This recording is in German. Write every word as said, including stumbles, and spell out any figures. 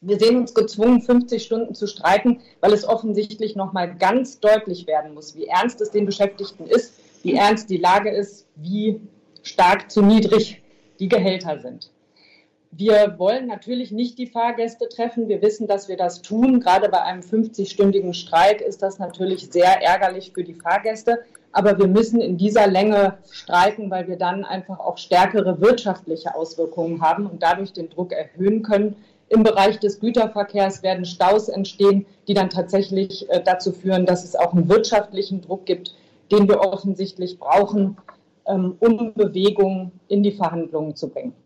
Wir sehen uns gezwungen, fünfzig Stunden zu streiken, weil es offensichtlich noch mal ganz deutlich werden muss, wie ernst es den Beschäftigten ist, wie ernst die Lage ist, wie stark zu niedrig die Gehälter sind. Wir wollen natürlich nicht die Fahrgäste treffen. Wir wissen, dass wir das tun. Gerade bei einem fünfzig-stündigen Streik ist das natürlich sehr ärgerlich für die Fahrgäste. Aber wir müssen in dieser Länge streiken, weil wir dann einfach auch stärkere wirtschaftliche Auswirkungen haben und dadurch den Druck erhöhen können. Im Bereich des Güterverkehrs werden Staus entstehen, die dann tatsächlich dazu führen, dass es auch einen wirtschaftlichen Druck gibt, den wir offensichtlich brauchen, um Bewegung in die Verhandlungen zu bringen.